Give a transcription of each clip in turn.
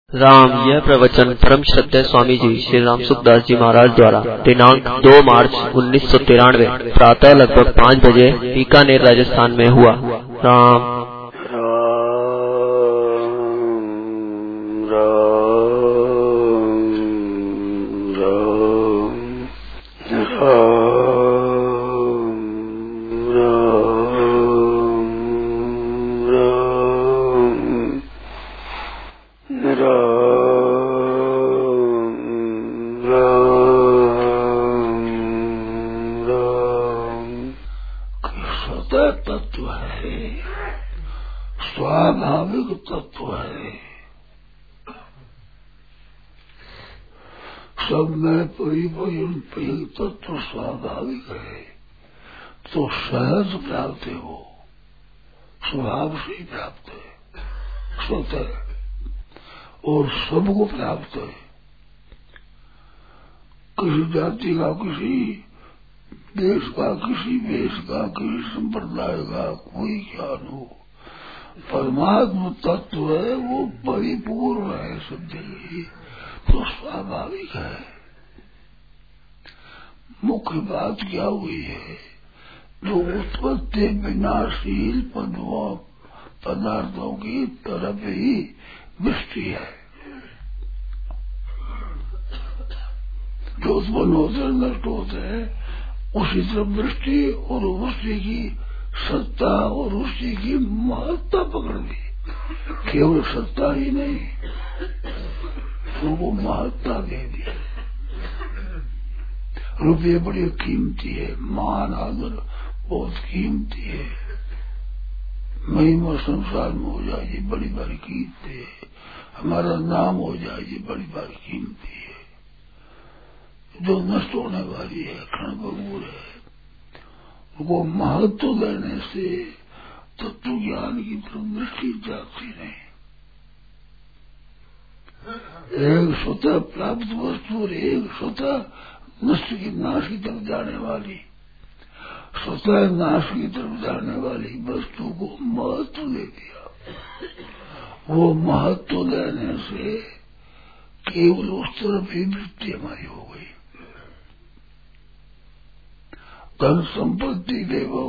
राम। यह प्रवचन परम श्रद्धेय स्वामी जी श्री राम सुखदास जी महाराज द्वारा दिनांक 2 मार्च 1993 प्रातः लगभग 5 बजे बीकानेर राजस्थान में हुआ। राम। तत्व है, स्वाभाविक तत्व है। सब में परिपूर्ण तत्व स्वाभाविक है तो सहज प्राप्त हो, स्वभाव से ही प्राप्त है, स्वतः और सबको प्राप्त है। किसी जाति का, किसी देश का, किसी वेश का, किसी संप्रदाय का कोई ज्ञान हो, परमात्मा तत्व है वो परिपूर्ण है, सद्य तो स्वाभाविक है। मुख्य बात क्या हुई है, जो उत्पत्ति विनाशील पदार्थों की तरफ ही दृष्टि है, जो उत्पन्न होते नष्ट होते हैं उसी तरफ दृष्टि और उसी की सत्ता और उसी की महत्ता पकड़ ली। केवल सत्ता ही नहीं, तो वो महत्ता दे दी। रुपये बड़ी कीमती है, मान आदर बहुत कीमती है, महिमा संसार में हो जाए ये बड़ी बड़ी कीमत है, हमारा नाम हो जाए ये बड़ी बड़ी कीमती है, जो नष्ट होने वाली है, क्षणभंगुर है। वो महत्व देने से तत्व ज्ञान की तरफ दृष्टि जाती नहीं। एक स्वतः प्राप्त वस्तु और एक स्वतः नष्ट की नाश की तरफ जाने वाली, स्वतः नाश की तरफ जाने वाली वस्तु को महत्व दे दिया। वो महत्व देने से केवल उस तरफ ही वृत्ति हमारी हो गई। धन संपत्ति देवो,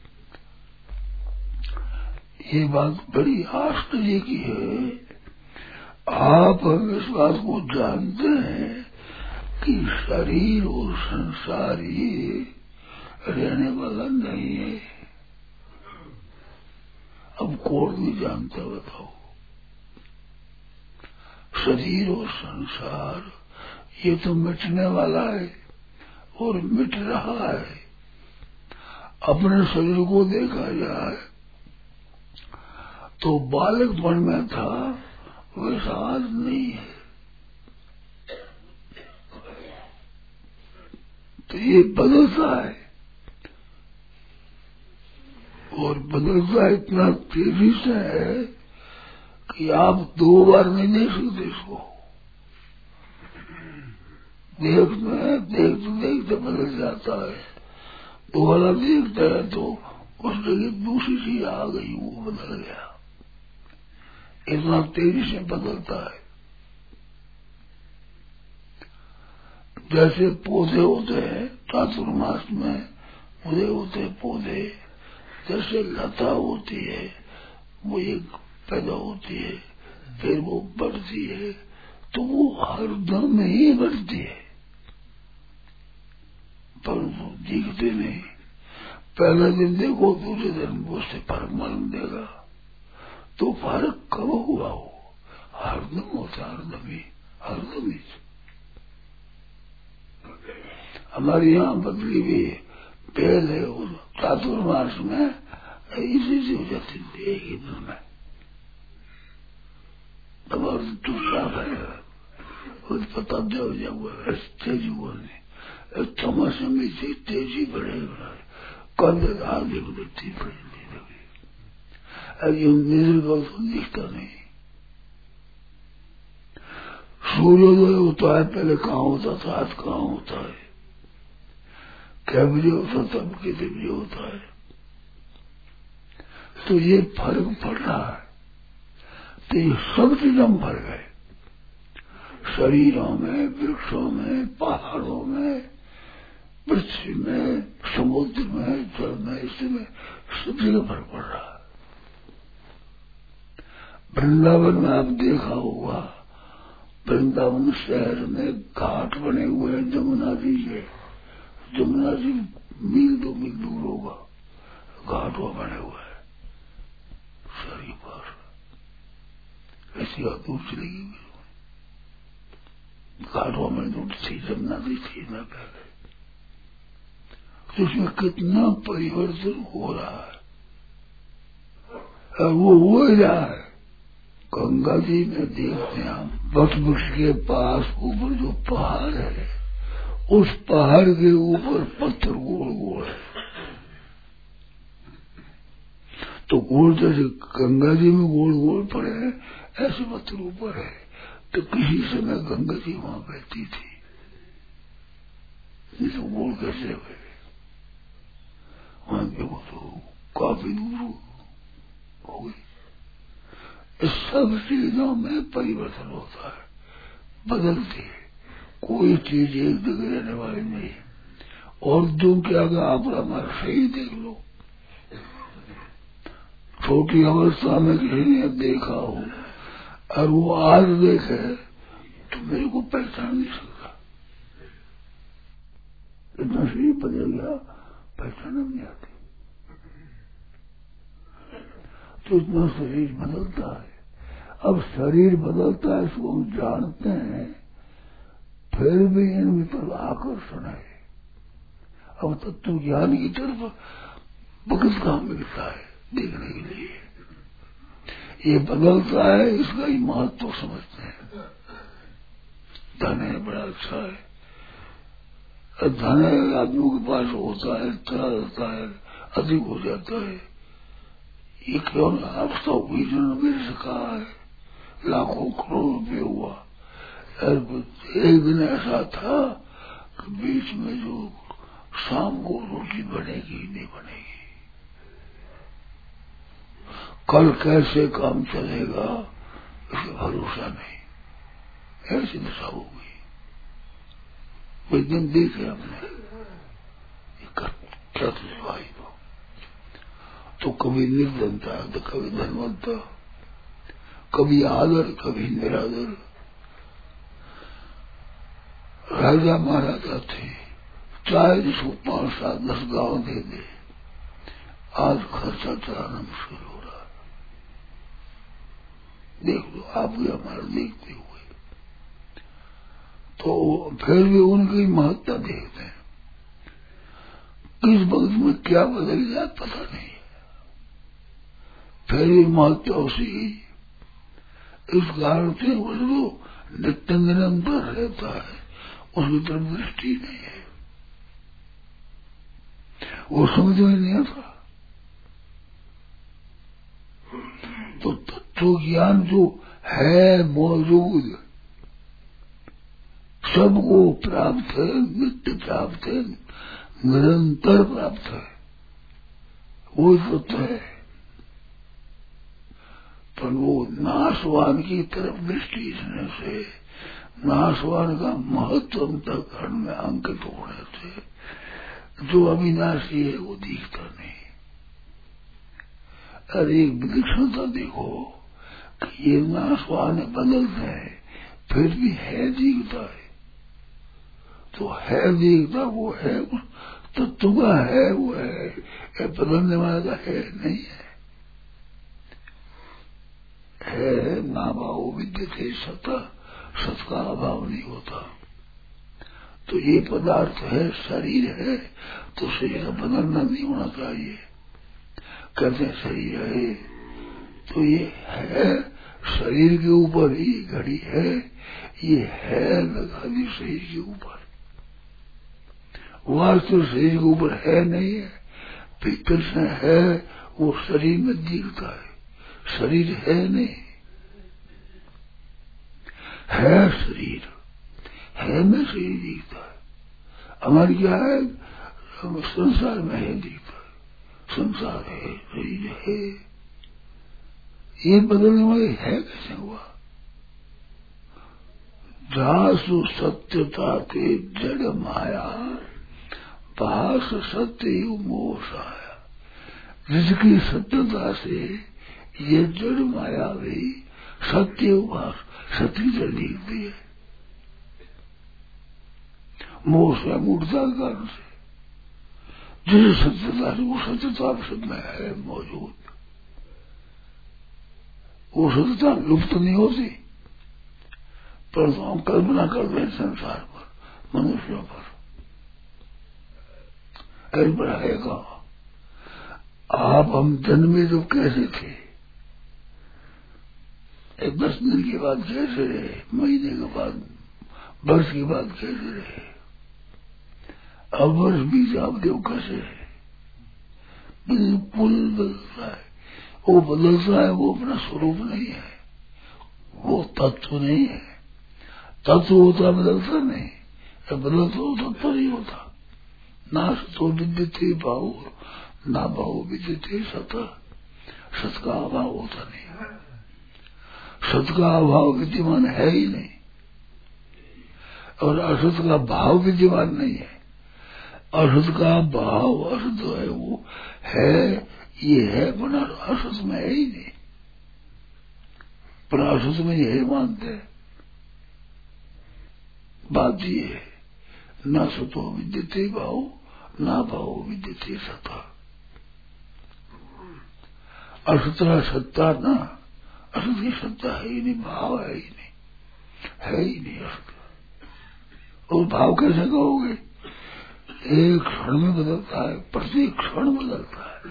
ये बात बड़ी आश्चर्य की है। आप हम इस बात को जानते हैं कि शरीर और संसार ये रहने वाला नहीं है। अब कौन नहीं जानता बताओ। शरीर और संसार ये तो मिटने वाला है और मिट रहा है। अपने शरीर को देखा जाए तो बालकपन में था वैसा आज नहीं है। तो ये बदलता है और बदलता इतना तेजी से है कि आप 2 बार नहीं देख सकते इसको। देखते देखते बदल जाता है। दोबारा देखते हैं तो उस जगह दूसरी चीज आ गई, वो बदल गया। इतना तेजी से बदलता है। जैसे पौधे होते हैं चातुर्मास में, पौधे होते हैं पौधे, जैसे लता होती है वो एक पैदा होती है, फिर वो बढ़ती है, तो वो हर दम ही बढ़ती है, पर वो दिखते नहीं। पहले दिन देखो, दूसरे दिन उससे फर्क मालूम देगा। तो फर्क कब हुआ हो? हरदम होता, हरदम ही। हमारे यहाँ बदली भी पहल है और चातुर्मास में इसी से हो जाती है, एक ही दिन में। तब दूसरा पता हो जाऊंगा तेजी बोलने तमाशे में से तेजी बढ़ेगा, कल आगे बढ़ती बढ़ती लगी। निजल तो दिखता नहीं। सूर्योदय होता है, पहले कहाँ होता था, आज कहाँ होता है, क्या बजे होता तब कितने बजे होता है। तो ये फर्क पड़ रहा है। तो ये सब चीज हम फर्क है। शरीरों में, वृक्षों में, पहाड़ों में, पृथ्वी में, समुद्र में, जल में, इसमें सब जगह फर्क पड़ रहा है। वृंदावन में आप देखा होगा, वृंदावन शहर में घाट बने हुए हैं जमुना जी के। जमुना जी मील 2 मील दूर होगा, घाट वो बने हुए हैं सरी पर। ऐसी दूर चलेगी घाटों में दूर थी, जमुना जी थी न पहले। तो उसमें कितना परिवर्तन हो रहा है, और वो हो ही रहा है। गंगा जी में देखते हैं हम, वट वृक्ष के पास ऊपर जो पहाड़ है, उस पहाड़ के ऊपर पत्थर गोल गोल है। तो गोल जैसे गंगा जी में गोल गोल पड़े हैं, ऐसे पत्थर ऊपर है। तो किसी समय गंगा जी वहां बहती थी, ये तो गोल कैसे हुए वहां देखो तो काफी दूर हो गई। इस सब चीजों में परिवर्तन होता है, बदलती है। कोई चीज एक जगह रहने वाली नहीं। और जो क्या आप हमारा सही देख लो, छोटी अवस्था में किसी ने देखा हो और वो आज देखे तो मेरे को पहचान नहीं सकता। इतना शरीर बदल गया, पहचान नहीं आती। तो इतना शरीर बदलता है। अब शरीर बदलता है, इसको हम जानते हैं, फिर भी इनमें पर आकर्षण है। अब तत्व ज्ञान की तरफ बगल कहाँ मिलता है देखने के लिए। ये बदलता है, इसका ही महत्व समझते हैं। धन है बड़ा अच्छा है, धन आदमी के पास होता है, चला जाता है, अधिक हो जाता है। ये क्यों आप 100 मिल सका है, लाखों करोड़ रुपये हुआ। एक दिन ऐसा था कि बीच में जो शाम को रोटी बनेगी नहीं बनेगी, कल कैसे काम चलेगा इसका भरोसा नहीं, ऐसी दशा हो गई। एक दिन देखे हमने क्या भाई तो कभी निर्धनता तो कभी धनवंता, कभी आदर कभी निरादर। राजा महाराजा थे, चाहे जिसको 5, 7, 10 गांव दे दे, आज खर्चा चलाना मुश्किल हो रहा है। देख लो आप भी हमारा देखते हुए, तो फिर भी उनकी महत्ता देखते हैं। किस वक्त में क्या बदल जाए पता नहीं, फिर भी महत्ता उसी ही। इस कारण से वो नित्य निरंतर रहता है, उसकी तरफ दृष्टि नहीं है, वो समझ में नहीं आता। तो तत्व ज्ञान जो है मौजूद, सबको प्राप्त है, नित्य प्राप्त है, निरंतर प्राप्त है, वो तत्व है। पर वो नाशवान की तरफ दृष्टि इसने से, नाशवान का महत्व अंतःकरण में अंकित होने से जो अविनाशी है वो दिखता नहीं। अरे एक विलक्षणता देखो कि ये नाशवान बदलते हैं, फिर भी है दिखता है। तो है दिखता वो है, तत्व का है वो है, बदलने वाला का है नहीं है। है नाभाव विद्यते सत, सत का अभाव नहीं होता। तो ये पदार्थ है, शरीर है, तो शरीर का बदलना नहीं होना चाहिए। कहते हैं शरीर है तो ये है, शरीर के ऊपर ही घड़ी है, ये है लगा दी शरीर के ऊपर, वास्तव शरीर के ऊपर है नहीं है, भीतर से है, वो शरीर में दिखता है, शरीर है नहीं, है शरीर है में शरीर दिखता है। हमारी क्या है, हम संसार में है दिखता है, संसार है, शरीर है, ये बदलने वाले है कैसे हुआ? जासु सत्यता ते जड़ माया, भास सत्य मोह आया। जिसकी सत्यता से ये जड़ माया भी सत्य उपास सत्य से दिखती है, मोह से मूर्ता कारण से। जिस सत्यता से वो सत्यता सब में है मौजूद, वो सत्यता लुप्त नहीं होती, परंतु हम कल्पना करते हैं संसार पर, मनुष्यों पर। कल्पना है कहा आप हम जन्मे तो कैसे थे, एक 10 दिन के बाद कैसे रहे, महीने के बाद, वर्ष के बाद कैसे रहे, अब वर्ष बीच आप देव कैसे रहे। बिल्कुल बदलता है, वो बदलता है, वो अपना स्वरूप नहीं है, वो तत्व नहीं है। तत्व होता बदलता नहीं, बदलता हो तत्व नहीं होता। नाश तो विद्यते भाव, ना भाव विद्यते सत। सत का अभाव होता नहीं, सत का अभाव विद्यमान है ही नहीं, और असत का भाव विद्यमान नहीं है। असत का भाव असत है, वो है, ये है, पर असत में है ही नहीं, पर असत में ये मानते हैं। बात ये है, न सतो विद्यते भाव, ना भाव विद्यते सता। असता सत्ता ना, असत की सत्ता है ही नहीं, भाव है ही नहीं, है ही नहीं असत। और भाव कैसे कहोगे, एक क्षण में बदलता है, प्रत्येक क्षण बदलता है,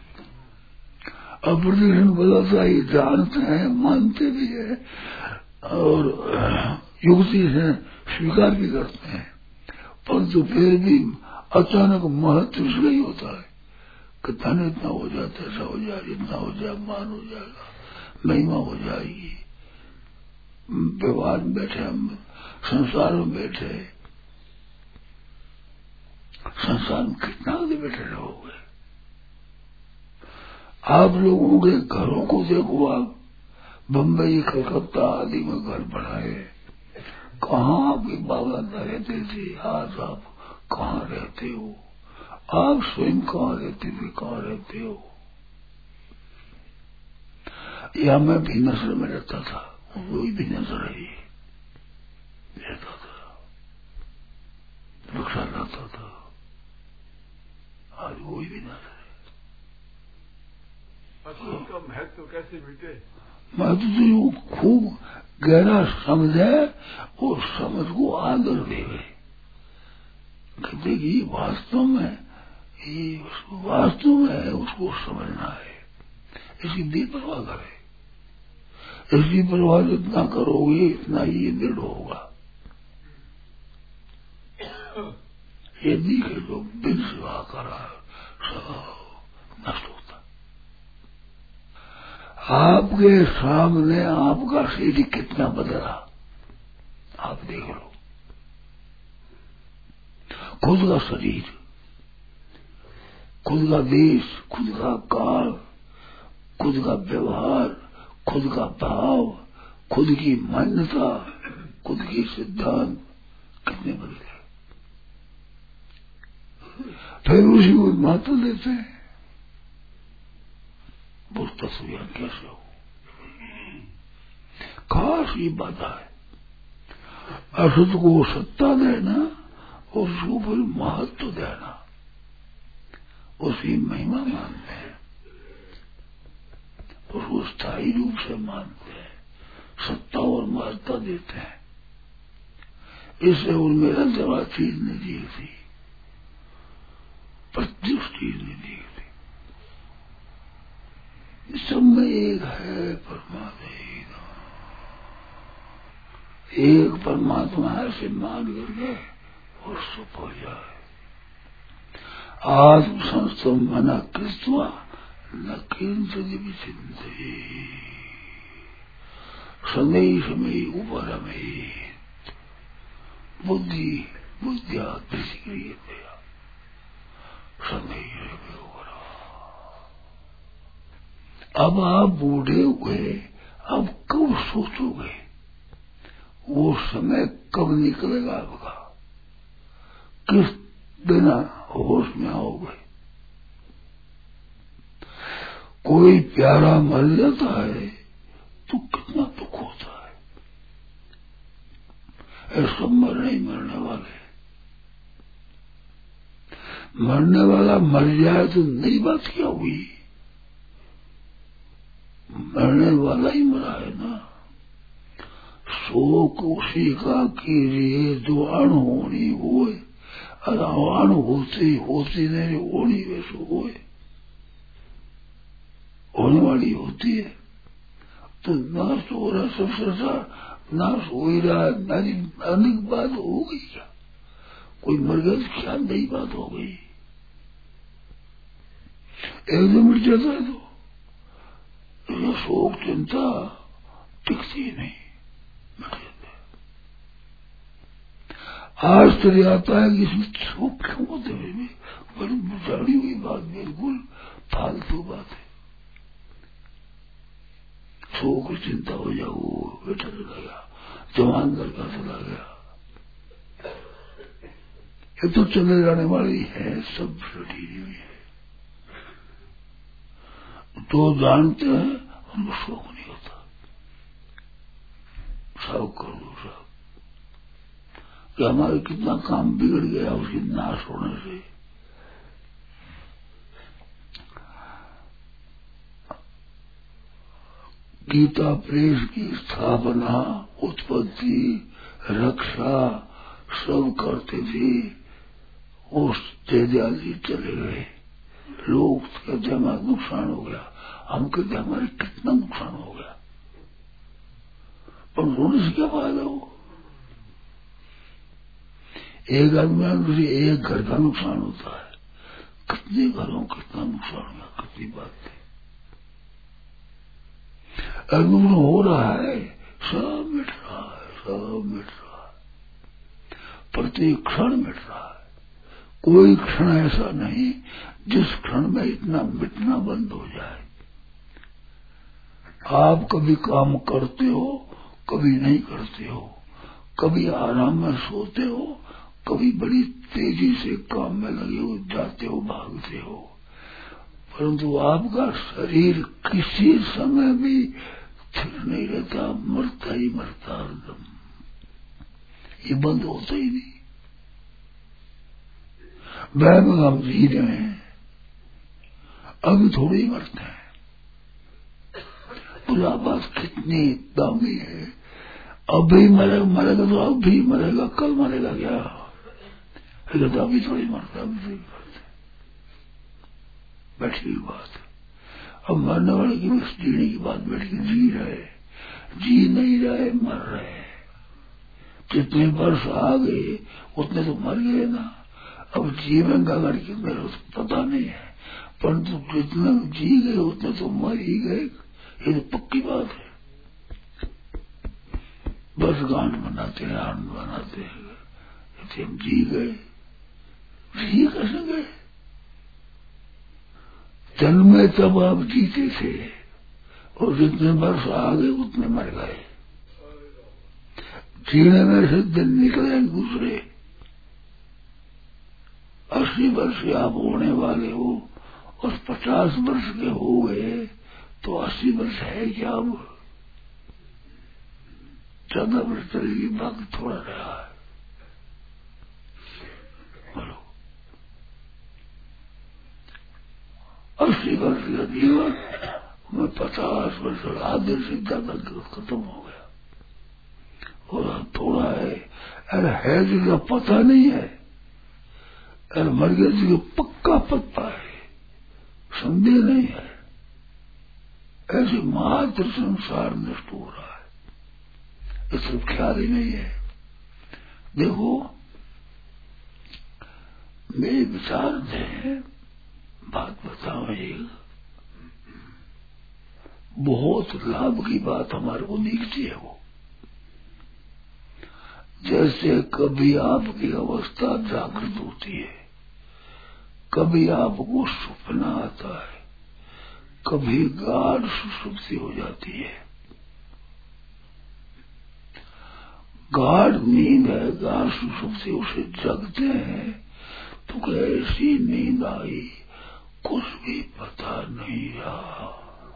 और प्रत्येक क्षण बदलता है, जानते हैं, मानते भी है, और युक्ति से स्वीकार भी करते हैं, परंतु फिर भी अचानक महत्व इसलिए होता है कि धन इतना हो जाता है, ऐसा हो जाए, इतना हो जाए, मान हो जाएगा, महिमा हो जाएगी। व्यवहार में बैठे, हम संसार में बैठे, संसार में कितना दिन बैठे रहोगे। आप लोगों के घरों को देखो, आप बम्बई कलकत्ता आदि में घर बनाए, कहाँ आपके बाबा रहते थे, आज आप कहाँ रहते हो, आप स्वयं कहाँ रहते थे, कहाँ रहते हो। या मैं भी नस्ल में रहता था, वही भी नस्ल है, रहता था, रिक्शा लाता था, आज वही भी नस्ल है। उसका महत्व कैसे मिटे? महत्व तो जो खूब गहरा समझ है, वो समझ को आदर देवे, कहते कि वास्तव में, ये वास्तव में है, उसको समझना है, इसकी बेपरवाह करे। इसकी परवाह जितना करोगे इतना ही दृढ़ होगा। यदि के लोग बिन सेवा करा सब नष्ट होता। आपके सामने आपका शरीर कितना बदला आप देख लो। खुद का शरीर, खुद का देश, खुद का काल, खुद का व्यवहार, खुद का भाव, खुद की मान्यता, खुद की सिद्धांत कितने बदले। फिर उसी को महत्व देते हैं। वो तस्वीर कैसे हो, खास ये बाधा है। असत को सत्ता देना और उसको फिर महत्व देना, उसकी महिमा मानते हैं, उसको स्थायी रूप से मानते हैं, सत्ता और महत्ता देते हैं। इससे उनमें जरा चीज नहीं दिखती, प्रत्युष चीज नहीं दिखती। इस सब में एक है परमात्मा, एक परमात्मा है, से मान करके और सुख हो जाए। आत्म संस्तम मना कृत्वा न किंचित् विचिन्ते शनैः शनैः उपरमेत् बुद्ध्या प्रतिक्रियते शनैः शनैः उपरमेत्। अब आप बूढ़े हुए, अब कब सोचोगे वो समय कब निकलेगा आपका, किस दिन होश में आओगे। कोई प्यारा मर जाता है तो कितना दुख होता है। ऐसा मरने ही मरने वाले, मरने वाला मर जाए तो नई बात क्या हुई, मरने वाला ही मरा है ना। शोक उसी का कीजिए जो अण होनी होए, अण होती नहीं होनी वैसे होए, होने वाली होती है। तो नाश हो रहा सब संसार, नाश हो ही रहा है, अनेक बात हो गई क्या, कोई मर गया तो क्या नई बात हो गई। एकदम मिट जाता है तो ये शोक चिंता टिकती नहीं, मिट जाता है। आश्चर्य आता है कि इसमें शोक क्यों होते हैं, बड़ी बुझाड़ी हुई बात, बिल्कुल फालतू बात है। शोक चिंता हो जाओ, वो बेटा चला गया, जवान लड़का चला गया, ये तो चले जाने वाली है, सब लड़ी हुई है। तो जानते हैं उनको शोक नहीं होता, सब कर दो सब, कि हमारे कितना काम बिगड़ गया उसकी नाश होने से। गीता प्रेस की स्थापना, उत्पत्ति, रक्षा सब करते थे, वो तेजाली चले गए। लोग कहते हमारा नुकसान हो गया, हम कहते हमारे कितना नुकसान हो गया, पर रोने से क्या फायदा हो। एक आदमी एक घर का नुकसान होता है, कितने घरों कितना नुकसान हुआ, कितनी बात है। अग्नि हो रहा है, सब मिट रहा है, सब मिट रहा है, प्रत्येक क्षण मिट रहा है। कोई क्षण ऐसा नहीं जिस क्षण में इतना मिटना बंद हो जाए। आप कभी काम करते हो, कभी नहीं करते हो, कभी आराम में सोते हो, कभी बड़ी तेजी से काम में लगे हो, जाते हो, भागते हो, परंतु आपका शरीर किसी समय भी स्थिर नहीं रहता, मरता ही मरता एकदम, ये बंद होता ही नहीं। वह में हम जी रहे हैं, अभी थोड़ी ही मरते हैं। बुलाबाज कितनी दामी है, अभी मरेगा तो अभी मरेगा, कल मरेगा क्या, तो अभी थोड़ी मरता, अभी थोड़ी मरता, बैठी हुई बात है। अब मरने वाले की बस जीने की बात, बैठ के जी रहे, जी नहीं रहे, मर रहे। जितने वर्ष आ गए उतने तो मर गए ना, अब जीवन का अगर कितने तो पता नहीं है, परंतु जितने जी गए उतने तो मर ही गए, ये तो पक्की बात है। बस गान बनाते हैं, आनंद बनाते हैं, हम जी गए, जी कैसे गए, जन्म में तब आप जीते थे और जितने वर्ष आ गए उतने मर गए। जीने में से दिन निकले दूसरे, 80 वर्ष आप होने वाले हो और 50 वर्ष के हो गए तो 80 वर्ष है क्या, अब 14 वर्ष चलेगी, बाकी थोड़ा रहा है। बोलो 80 वर्ष का जीवन में 50 वर्ष आधे से ज्यादा खत्म हो गया, और थोड़ा है, अरे है जिसका पता नहीं है, अरे मर गया जिसका पक्का पता है, संदेह नहीं है। ऐसे मात्र संसार नष्ट हो रहा है, ये सिर्फ ख्याल ही नहीं है। देखो मेरे विचार में बात बताओ, एक बहुत लाभ की बात हमारे को दिखती है। वो जैसे कभी आपकी अवस्था जागृत होती है, कभी आपको सपना आता है, कभी गाढ़ सुषुप्ति हो जाती है। गाढ़ नींद है, गाढ़ सुसुप्ति, उसे जगते हैं तो कैसी नींद आई कुछ भी पता नहीं रहा।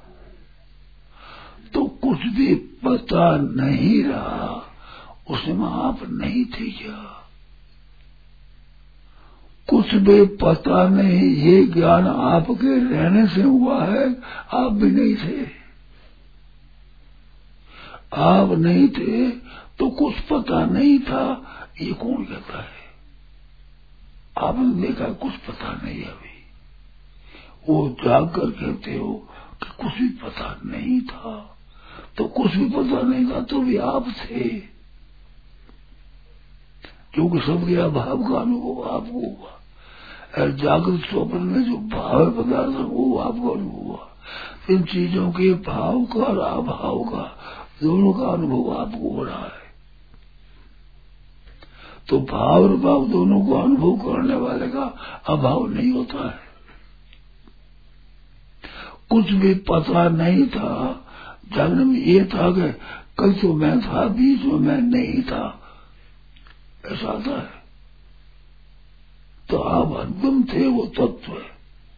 तो कुछ भी पता नहीं रहा, उसमें आप नहीं थे क्या? कुछ भी पता नहीं, ये ज्ञान आपके रहने से हुआ है, आप भी नहीं थे। आप नहीं थे तो कुछ पता नहीं था, ये कौन कहता है? आपने देखा कुछ पता नहीं, अभी वो जाकर कहते हो कि कुछ भी पता नहीं था, तो कुछ भी पता नहीं था तो भी आप थे, क्योंकि सबके अभाव का अनुभव आपको हुआ। और जागृत स्वप्न में जो भाव पदार्थ वो आपको अनुभव हुआ। इन चीजों के भाव का और अभाव का दोनों का अनुभव आपको हो रहा है। तो भाव और भाव दोनों को अनुभव करने वाले का अभाव नहीं होता है। कुछ भी पता नहीं था, जागरण में ये था कि कल तो मैं था, बीच में मैं नहीं था, ऐसा था है। तो आप हरदम थे, वो तत्व है,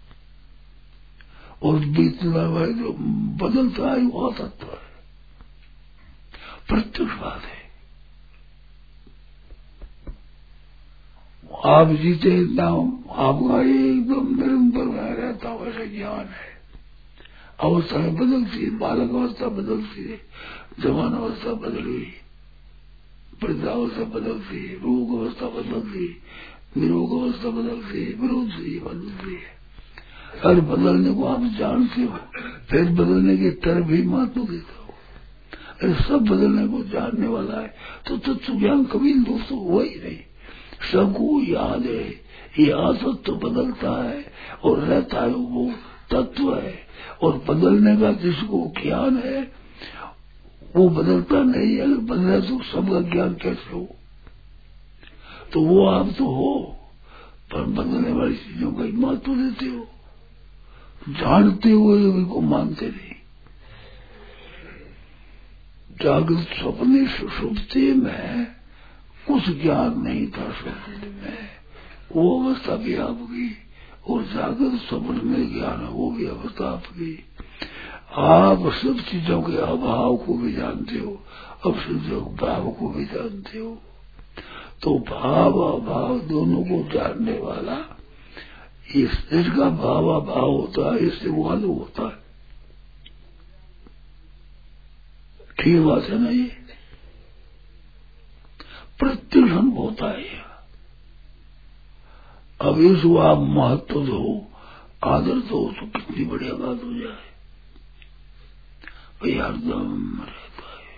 और बीतने वाले जो बदलता है वो तत्व है, प्रत्यक्ष बात है। आप जीते ना, आपका एकदम निरंतर में रहता वैसा ज्ञान है। अवस्थाएं बदलती, बालक अवस्था बदलती है, जवान अवस्था बदल गई, वृद्धावस्था बदलती है, रोग अवस्था बदलती है, निरोग अवस्था बदलती है, विरोध से बदलती है। और बदलने को आप जानते हो, फिर बदलने की तरफ भी महत्व देता हो। अरे सब बदलने को जानने वाला है तो तत्व ज्ञान कभी दोस्तों हुआ ही नहीं। सबको याद है, याद तो बदलता है और रहता है, वो तत्व है। और बदलने का जिसको ज्ञान है वो बदलता नहीं है। अगर बदला तो सबका ज्ञान कैसे हो? तो वो आप तो हो, पर बदलने वाली चीजों का महत्व देते हो, जानते हुए उनको मानते नहीं। जागृत स्वप्न सुषुप्ति में कुछ ज्ञान नहीं था, स्वप्न में वो अवस्था भी आपकी, और जागृत स्वप्न में ज्ञान है वो भी अवस्था आपकी। आप सब चीजों के अभाव को भी जानते हो, अब चीजों के भाव को भी जानते हो। तो भाव अभाव दोनों को जानने वाला, इसका भाव अभाव होता है, इससे वो अलग होता है। ठीक बात है ना? ये प्रत्यक्ष अनुभव होता है। अब इसको आप महत्व दो, आदर दो, तो कितनी बढ़िया बात हो जाए। भाई हरदम रहता है,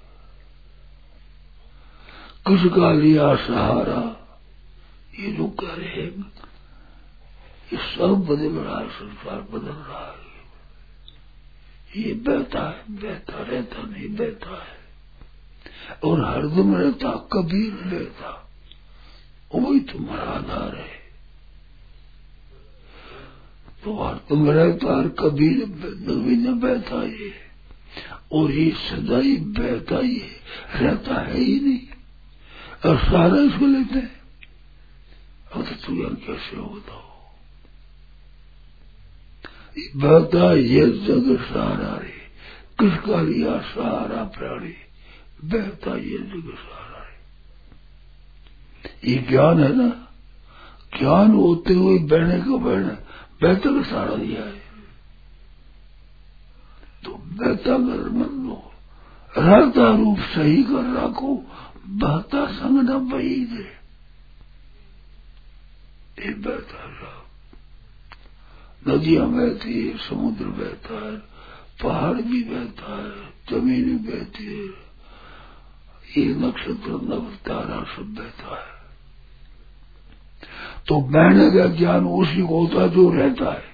किसका लिया सहारा, ये जो कह रहे हैं ये सब बदल रहा है, संसार बदल रहा है। ये बहता है, बहता रहता नहीं, बहता है, और हरदम रहता, कभी नहीं बहता। वही तुम्हारा आधार है। तो हरदम रहता और कभी न बहता ये, और ये सदा ही बहता ही रहता है ही नहीं, और सारा इसको लेते हैं। अब तो तुम कैसे हो बताओ? बहता ये जग सहारा रे, किसका लिया सहारा प्राणी, बहता ये जग सहारा रे। ये ज्ञान है ना, ज्ञान होते हुए बहने को बहने, बहता का सहारा दिया है। तो बहता कर मन लो, रहता रूप सही कर रखो, बहता संग न बही दे। ये बहता रहा, नदियां बहती है, समुद्र बहता है, पहाड़ भी बहता है, जमीन भी बहती है, ये नक्षत्र नव तारा सब बहता है। तो बहने का ज्ञान उसी को होता है जो रहता है।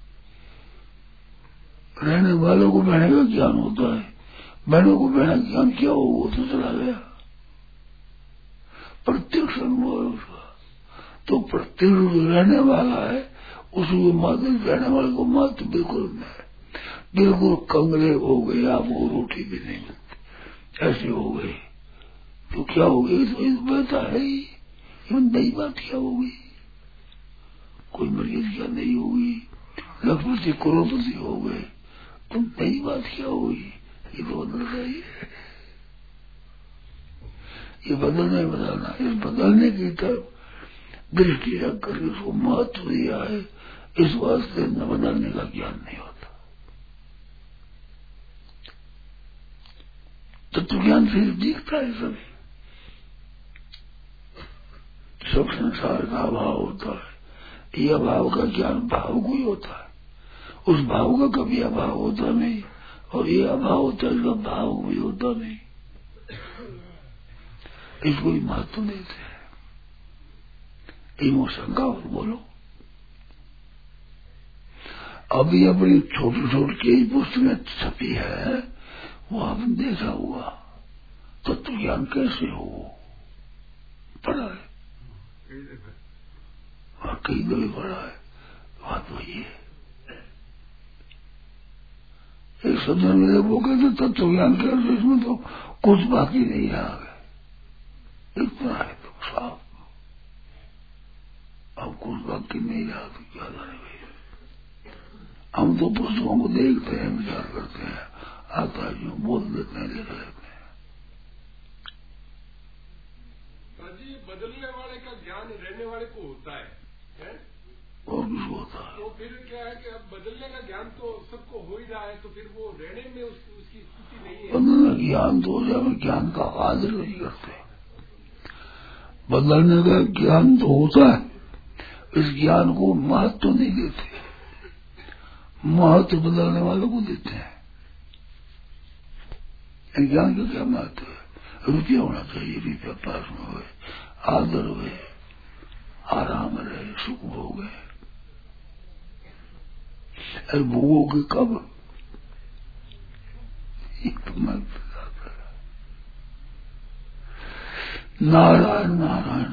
रहने वालों को बहने का ज्ञान होता है, बहनों को बहने का ज्ञान क्या हो, वो तो चला गया, प्रत्यक्ष अनुभव है उसका। तो प्रत्यक्ष रहने वाला है, उसको मात्र रहने वाले को मात्र बिल्कुल नहीं, बिल्कुल कंगले हो गए, आपको रोटी भी नहीं मिलती, ऐसे हो गए। तो क्या हो गई? तो बहता है ही, नई बात क्या होगी? कोई मर्यादा क्या नहीं होगी? लखपति करोड़पति हो गए, तुम नई बात क्या होगी? ये तो बदल रही है। ये बदलना ही बदलना, इस बदलने की तरफ दृष्टि रख कर उसको महत्व दिया है। इस वास्ते न बदलने का ज्ञान नहीं होता। तत्व ज्ञान फिर दिखता है सभी, सब संसार का अभाव होता है। ये अभाव का ज्ञान भाव को ही होता है। उस भाव का कभी अभाव होता नहीं, और ये अभाव होता है, इसका भाव भी होता नहीं। इसको ही महत्व देते हैं। इमोशन का और बोलो। अभी अपनी छोटी छोटी पुस्तकें छपी है, वो आपने देखा हुआ। तत्व ज्ञान कैसे हो? पढ़ा है, कई दफे पढ़ा है। बात वही है। एक सज्जन मेरे वो कहते तत्व ज्ञान कैसे, इसमें तो कुछ बाकी नहीं रह गए, इतना है तो साफ। अब कुछ बाकी नहीं रहा तो क्या जाने भाई। हम तो पुस्तकों को देखते हैं, विचार करते हैं, आता है जो बोल देते हैं, लिख लेते हैं। जी बदलने वाले का ज्ञान रहने वाले को होता है? और किसको होता है? तो फिर क्या है कि अब बदलने का ज्ञान तो सबको हो ही रहा है, तो फिर वो रहने में उसकी स्थिति नहीं है। बदलने का ज्ञान तो जब ज्ञान का आदर नहीं करते। बदलने का ज्ञान तो होता है, इस ज्ञान को महत्व नहीं देते। महत्व बदलने वालों को देते हैं। ज्ञान का क्या महत्व है? रुपया होना चाहिए, रुपया पास में हुए, आदर हुए, आराम रहे, सुख भोग है। अरे भोगोगे कब? नारायण नारायण